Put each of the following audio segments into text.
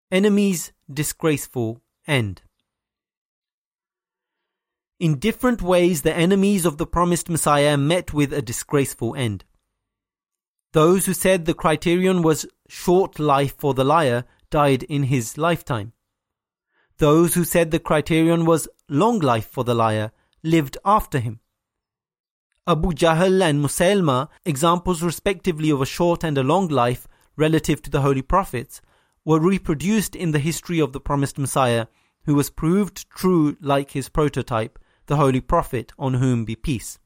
Enemies' disgraceful end. In different ways, the enemies of the promised Messiah met with a disgraceful end. Those who said the criterion was short life for the liar died in his lifetime. Those who said the criterion was long life for the liar lived after him. Abu Jahl and Musaylama, examples respectively of a short and a long life relative to the Holy Prophets, were reproduced in the history of the promised Messiah, who was proved true like his prototype, the Holy Prophet, on whom be peace.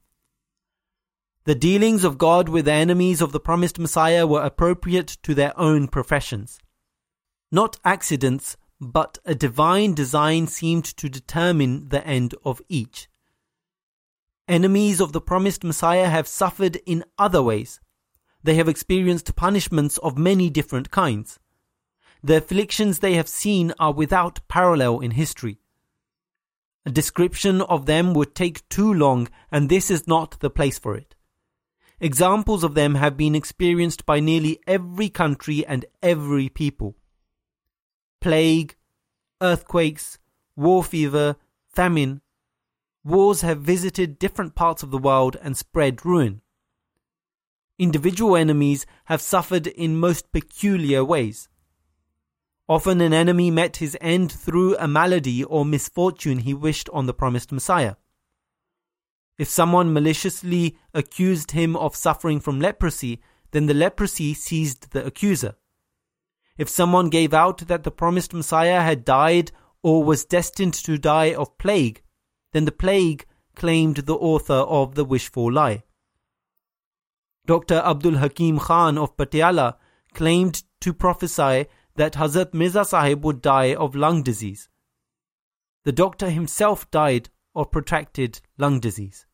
The dealings of God with the enemies of the promised Messiah were appropriate to their own professions. Not accidents, but a divine design seemed to determine the end of each. Enemies of the promised Messiah have suffered in other ways. They have experienced punishments of many different kinds. The afflictions they have seen are without parallel in history. A description of them would take too long, and this is not the place for it. Examples of them have been experienced by nearly every country and every people. Plague, earthquakes, war fever, famine. Wars have visited different parts of the world and spread ruin. Individual enemies have suffered in most peculiar ways. Often an enemy met his end through a malady or misfortune he wished on the promised Messiah. If someone maliciously accused him of suffering from leprosy, then the leprosy seized the accuser. If someone gave out that the promised Messiah had died or was destined to die of plague, then the plague claimed the author of the wishful lie. Dr. Abdul Hakim Khan of Patiala claimed to prophesy that Hazrat Mirza Sahib would die of lung disease. The doctor himself died of protracted lung disease.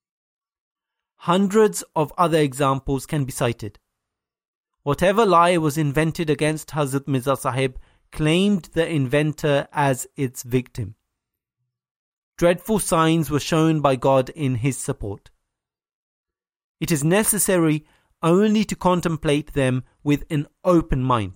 Hundreds of other examples can be cited. Whatever lie was invented against Hazrat Mirza Sahib claimed the inventor as its victim. Dreadful signs were shown by God in his support. It is necessary only to contemplate them with an open mind.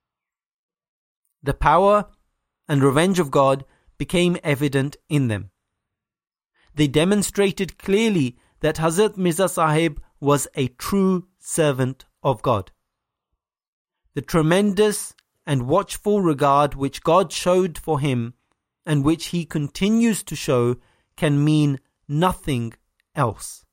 The power and revenge of God became evident in them. They demonstrated clearly that Hazrat Mirza Sahib was a true servant of God. The tremendous and watchful regard which God showed for him and which he continues to show can mean nothing else.